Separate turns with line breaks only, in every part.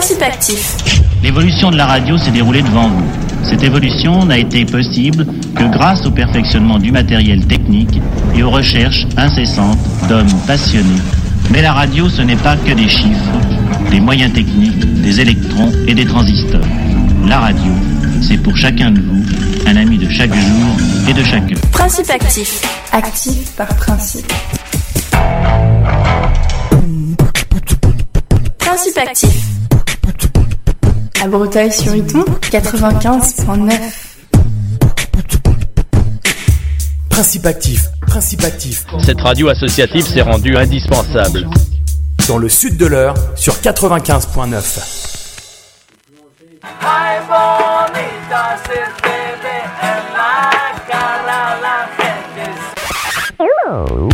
Principe actif.
L'évolution de la radio s'est déroulée devant vous. Cette évolution n'a été possible que grâce au perfectionnement du matériel technique et aux recherches incessantes d'hommes passionnés. Mais la radio, ce n'est pas que des chiffres, des moyens techniques, des électrons et des transistors. La radio, c'est pour chacun de vous un ami de chaque jour et de chaque heure.
Principe actif. Actif par principe. Principe actif. À Breteuil-sur-Iton, 95.9.
Principe actif, principe actif.
Cette radio associative s'est rendue indispensable.
Dans le sud de l'Eure, sur 95.9.
Hello.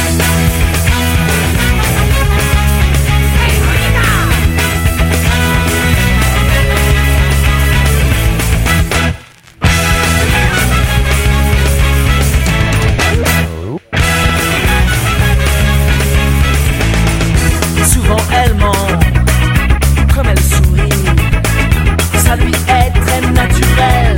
Souvent elle ment, comme elle sourit, ça lui est très naturel.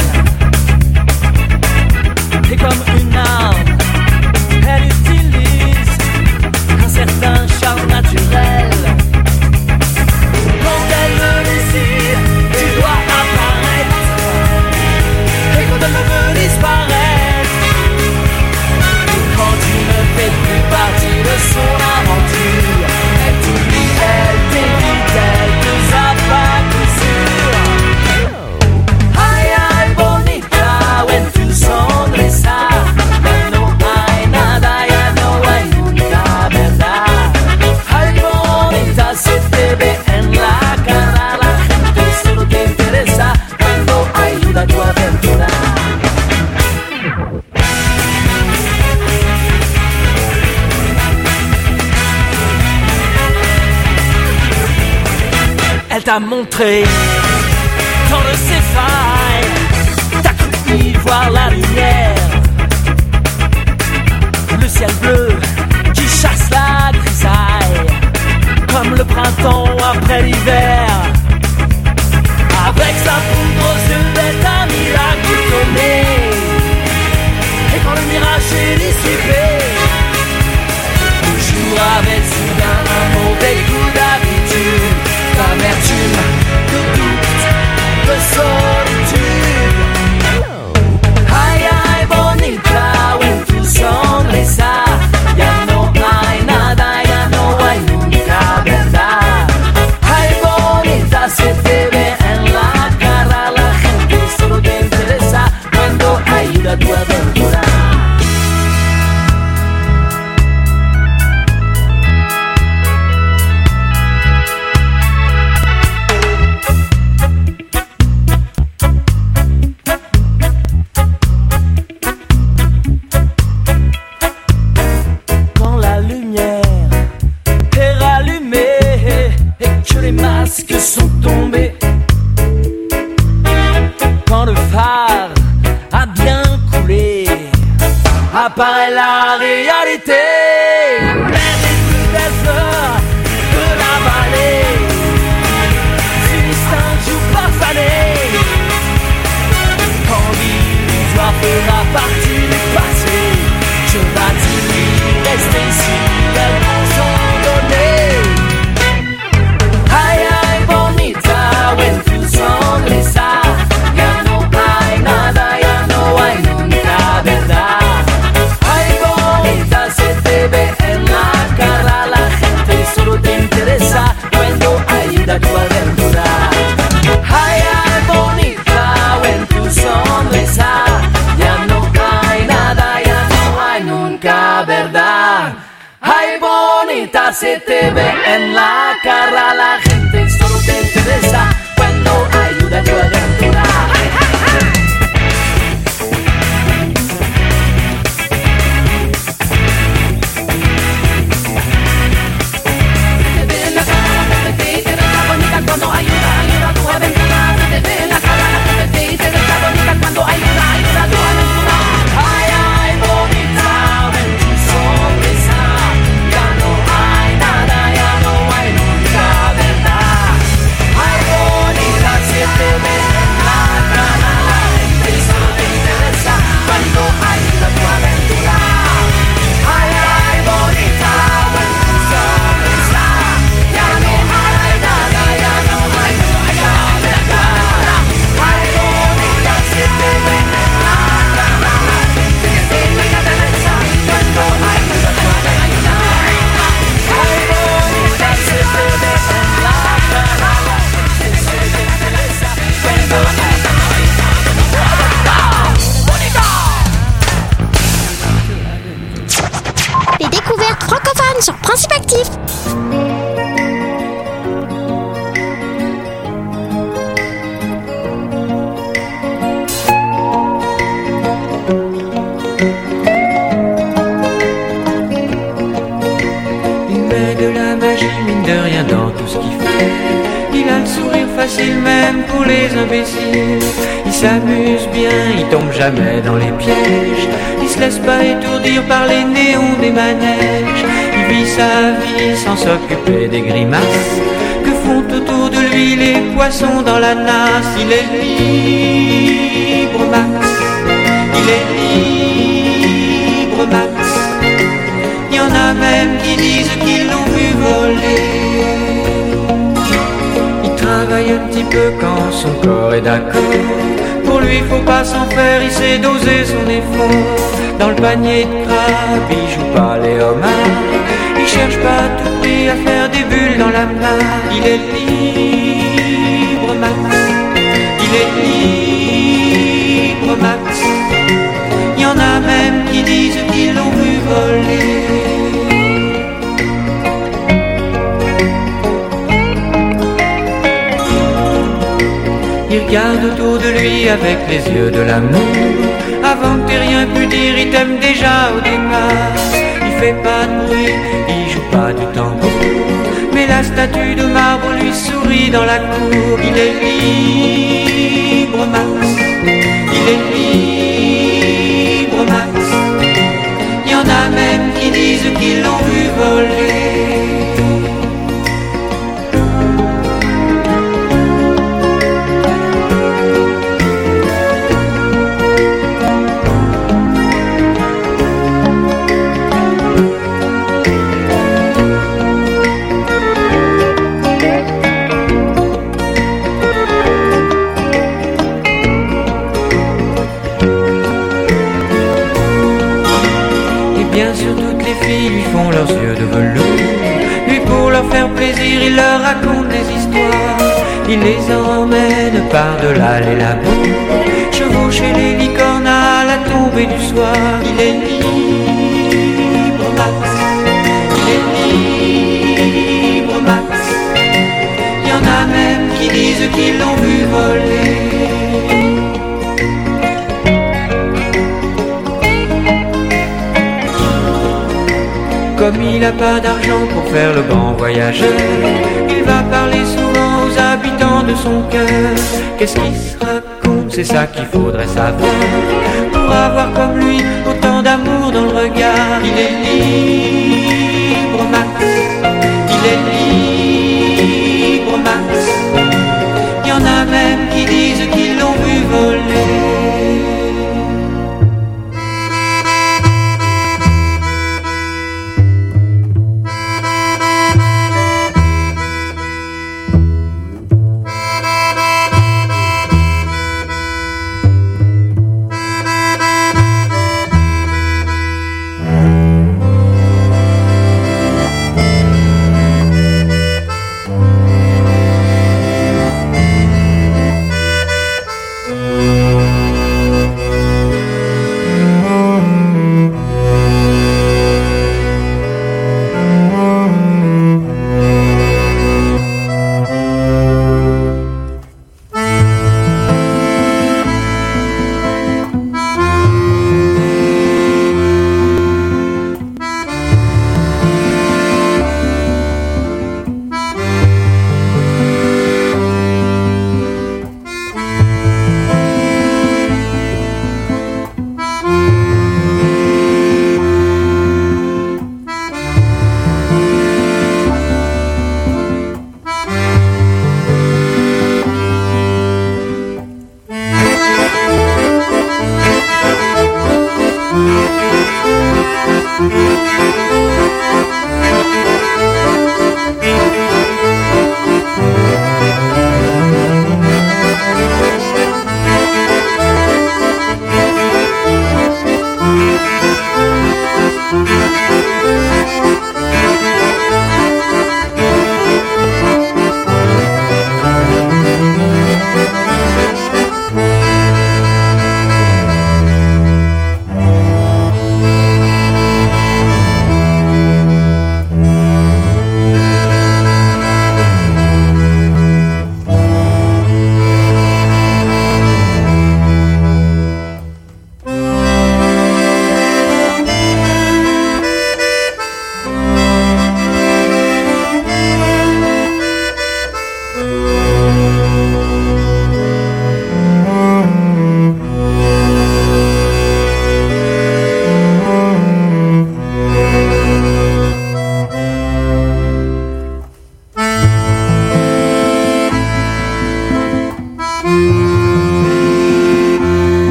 Et comme une arme, elle utilise un certain charme naturel. Quand elle me désire, tu dois apparaître. Et quand elle me veut disparaître, quand tu ne fais plus partie de son aventure, elle t'oublie, elle t'évite, elle te zappe à coup sûr. Ay, ay, bonita, when tu sonrisa, ya no hay nada, ya no hay nunca verdad. Ay, bonita, se te ve en la cara, la gente solo te interesa cuando ayuda a tu aventura. Elle t'a montré dans de ses failles, t'as cru y voir la lumière, le ciel bleu qui chasse la grisaille, comme le printemps après l'hiver. Avec sa poudre aux yeux, elle t'a mis la goutte au nez, et quand le mirage est dissipé, toujours avec soudain un mauvais coup d'habitude, l'amertume, le doute, le solitude. Ay, ay, bonita, when tu sonrisa, ya no hay nada, ya no hay nunca verdad. Ay, bonita, se te ve en la cara, la gente solo te interesa cuando ayuda a tu aventura. Les masques sont tombés, quand le phare a bien coulé, apparaît la réalité. Mais les plus belles fleurs de la vallée finissent un jour par faner, quand l'illusoire fera partie du passé. Je vas-tu rester ici, elles vont s'en donner. Ay, ay, bonita, when tu sonrisa, ya no hay nada, ya no hay nunca verdad. Ay, bonita, se te ve en la cara, la gente solo te interesa cuando ayuda a tu aventura. Ay, ay, bonita, when tu sonrisa, ya no hay nada, ya no hay nunca verdad. Ay, bonita, se te ve en la cara, la gente solo te interesa cuando ayuda a tu aventura. Se te ve en la cara, la gente te interesa bonita cuando ayuda a tu aventura. Se te ve en la cara, la gente te interesa bonita cuando ayuda a tu aventura. Ay, ay, bonita, ven tu sonrisa, ya no hay nada, ya no hay nunca
Il a le sourire facile même pour les imbéciles. Il s'amuse bien, il tombe jamais dans les pièges. Il se laisse pas étourdir par les néons des manèges. Il vit sa vie sans s'occuper des grimaces que font autour de lui les poissons dans la nasse. Il est libre, Max. Il est libre, Max. Il y en a même qui disent qu'ils l'ont vu voler. Il travaille un petit peu quand son corps est d'accord. Pour lui faut pas s'en faire, il sait doser son effort. Dans le panier de crabe, il joue pas les homards. Il cherche pas à tout prix à faire des bulles dans la mare. Il est libre, Max. Il est libre, Max. Il y en a même qui disent qu'ils l'ont vu voler. Il regarde autour de lui avec les yeux de l'amour. Avant que t'aies rien pu dire, il t'aime déjà au départ. Il fait pas de bruit, il joue pas du tambour, mais la statue de marbre lui sourit dans la cour. Il est libre, Max. Il est libre, Max. Il y en a même qui disent qu'ils l'ont vu voler. Lui font leurs yeux de velours. Lui pour leur faire plaisir, il leur raconte des histoires. Il les emmène par-delà les labos, chevaucher les licornes à la tombée du soir. Il est libre, Max. Il est libre, Max. Il y en a même qui disent qu'ils l'ont vu voler. Comme il n'a pas d'argent pour faire le grand voyageur, il va parler souvent aux habitants de son cœur. Qu'est-ce qu'il se raconte, c'est ça qu'il faudrait savoir, pour avoir comme lui autant d'amour dans le regard. Il est libre, Max. Il est libre, Max. Il y en a même qui disent qu'ils l'ont vu voler.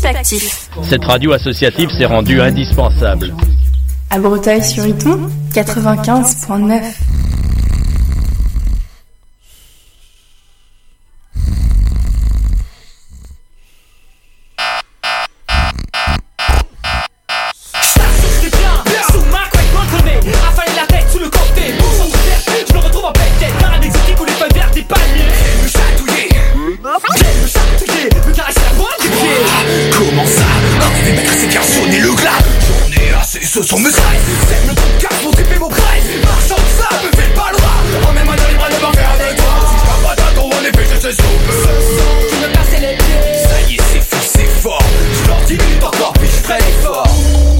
Actif.
Cette radio associative s'est rendue indispensable.
À Breteuil-sur-Iton, 95.9.
Ce sont mes styles, c'est le truc car pour tripper mon prêt. Marchand de ça, me fais pas le roi. Emmène-moi dans les bras de ma faire avec toi. Si je parle pas d'un en effet je sais soupe. Ce son qui me cassait les pieds. Ça y est c'est fou, c'est fort. Je leur 10 minutes encore puis je traîne fort.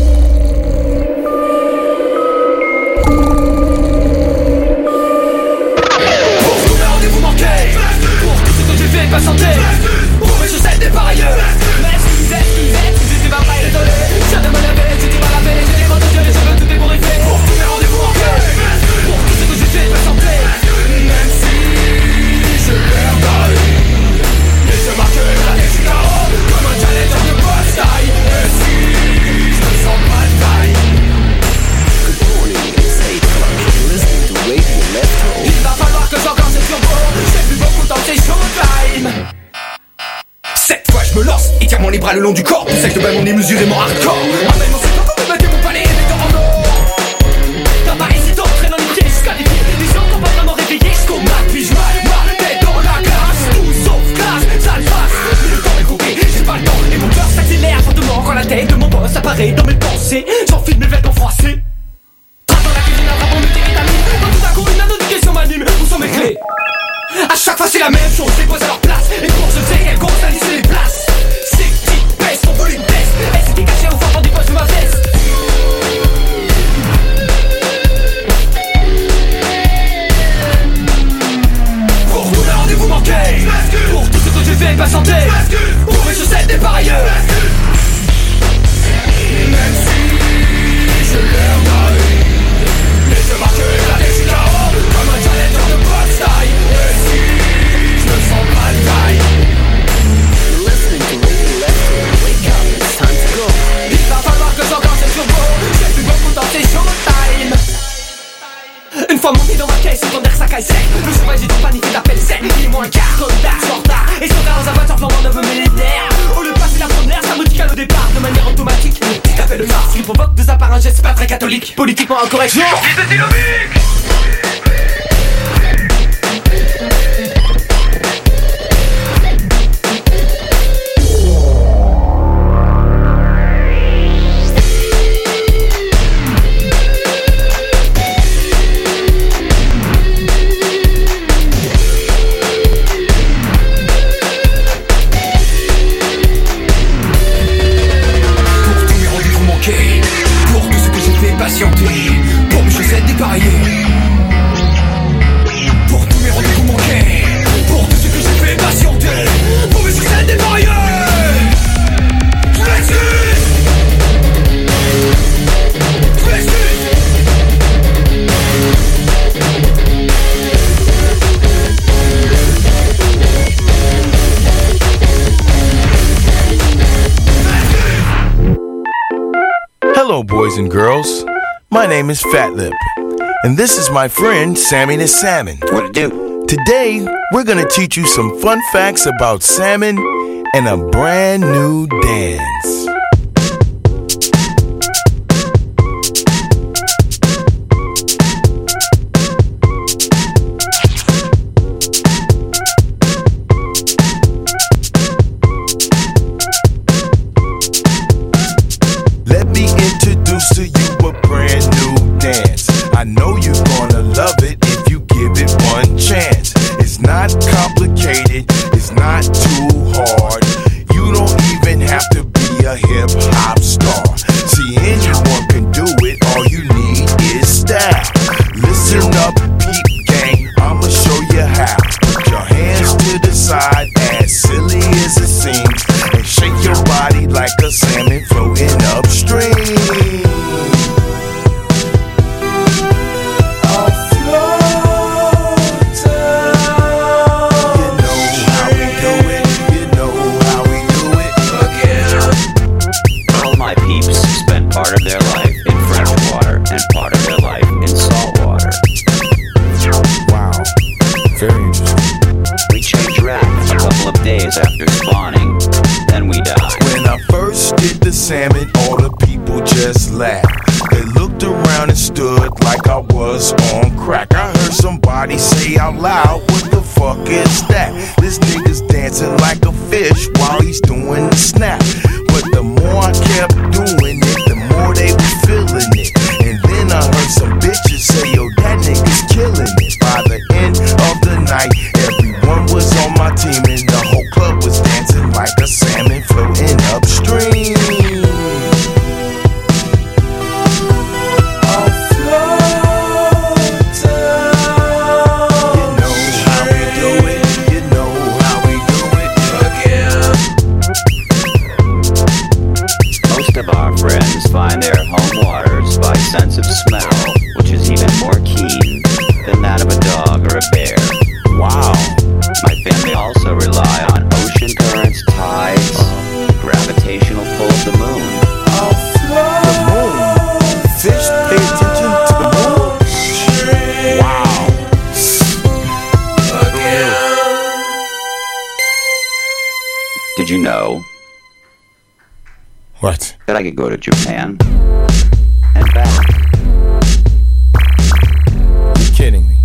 Pour tous mes rendez-vous manqués, pour tout ce que j'ai fait patienter, pour mes chaussettes des pareilleurs. Mais j'étais pas prêt, désolé. J'ai de me lever, j'étais pas la peine. Je veux tout débourifer. Pour tous mes rendez-vous manqués, pour tout ce que j'ai fait patienter, même si je perds et je marque la Chicago comme un challenger de boss taille. Et si je me sens pas de taille. Good morning, it's 8 o'clock. You're listening to Radio Metro. Il va falloir que j'encore ce turbo. J'ai plus beaucoup de temps, c'est showtime. Cette fois je me lance et tiens-moi les bras le long du corps. Pour celle de ballon démesurément hardcore. Emmène mon secteur pour me mettre mon palais avec en or. T'as pas hésité, traîne dans les pieds jusqu'à les pieds. Les gens t'ont pas vraiment réveillé jusqu'au mat. Puis je ma tête dans la glace. Tout sauf classe, ça le passe. Mais le temps est coupé, j'ai pas le temps. Et mon cœur s'accélère fortement quand la tête de mon boss apparaît dans mes pensées. J'enfile mes vêtements froissés. Trace dans la cuisine, un rapport de télétamine. Quand tout à coup une notification m'anime. Où sont mes clés? A chaque fois c'est la même chose, je les pose à leur place. Et pour je sais qu'elles comptent à lisser les places. Ces petites baisses, ton volume baisse. Elles s'étaient cachées au fond du poche de ma veste. Pour tous les rendez-vous manqués, pour tout ce que j'ai fait patienter, pour mes chaussettes des pareilleurs. Même si je perds et je marque la Chicago comme un challenger de boss taille. Et si je me sens pas de taille. You're listening to Radio Metro. Wake up, it's time to go. Il va falloir que j'encore cette turbo. J'ai plus beaucoup de temps, c'est showtime. Une fois monté dans ma caisse, autant dire que ça caille sec. Le cheval j'ai tout paniqué d'appel sec. Il est moins un quart, retard, sur retard. Et sur dans un voiture flambant de me millénaire. Au lieu de passer la première, ça me dit qu'à le départ de manière automatique. T'appelles le Mars, qui provoque de sa part un geste pas très catholique. Politiquement incorrect, genre pour tout ce que j'ai fait patienter, pour mes chaussettes dépareillées. Pour tous mes rendez-vous manqués, pour tout ce que j'ai fait patienter, pour mes chaussettes dépareillées. Je m'excuse. Je m'excuse.
Hello, boys and girls. My name is Fat Lip, and this is my friend Sammy the Salmon.
What it do?
Today, we're gonna teach you some fun facts about salmon and a brand new dance. Let me introduce to you a brand new dance. I know you're gonna love it if you give it one chance. It's not complicated, it's not too hard. You don't even have to be a hip hop star. See, anyone can do it, all you need is style. Listen up, peep gang, I'ma show you how. Put your hands to the side, as silly as it seems, and shake your body like a salmon floating upstream.
spawning, then we die.
When I first did the salmon, all the people just laughed. They looked around and stood like I was on crack. I heard somebody say out loud, what the fuck is that? This nigga's dancing like a fish while he's doing the snap. But the more I kept doing it, the more they was feeling it. And then I heard some bitches say, yo, that nigga's killing it. By the end of the night, everyone was on my team and the whole club was dancing like a salmon floating upstream.
Of our friends find their home waters by sense of smell, which is even more keen than that of a dog or a bear. Wow. My family also rely on ocean currents, tides, gravitational pull of the moon.
The moon? Fish pay attention to the moon? Wow.
Did you know?
What?
That I could go to Japan and back.
You're kidding me.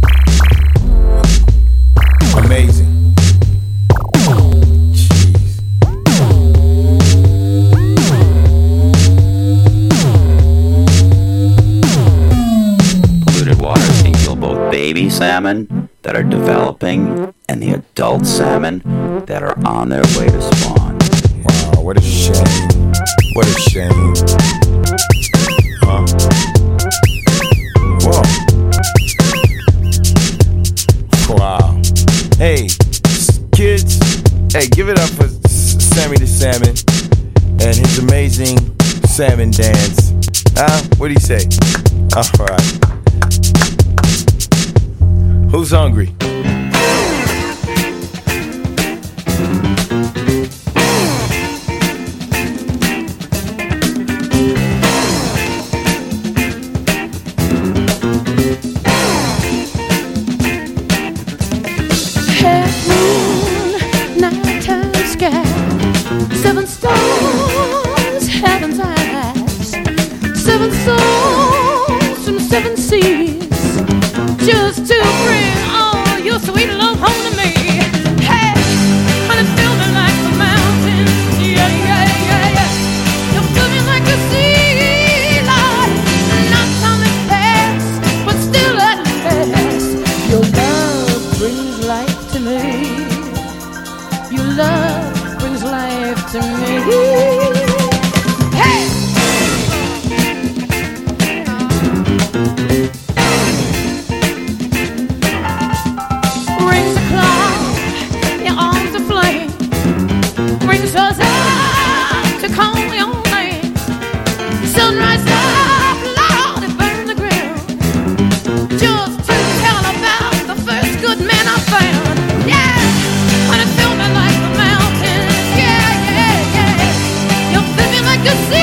Amazing. Jeez.
Polluted waters can kill both baby salmon that are developing and the adult salmon that are on their way to spawn.
Wow, what a shame. What a shame. Huh? Whoa. Wow. Hey, kids, hey, give it up for Sammy the Salmon and his amazing salmon dance. What do you say? All right. Who's hungry?
Seven stars, heaven's eyes. Seven souls from seven seas, just to bring all your sweet love home to me. Hey, honey, fill me like the mountains. Yeah, yeah, yeah, yeah. You fill me like the sea, Lord. Not time has passed, but still at last, your love brings life to me. Your love brings life to me. Hey! Rings a cloud, your arms are flame. Brings us up to call your name. Sunrise up, Lord, it burned the ground. Just to tell about the first good man I found. Yeah! When it filled me like the mountains, yeah, yeah, yeah. You fill me like the sea.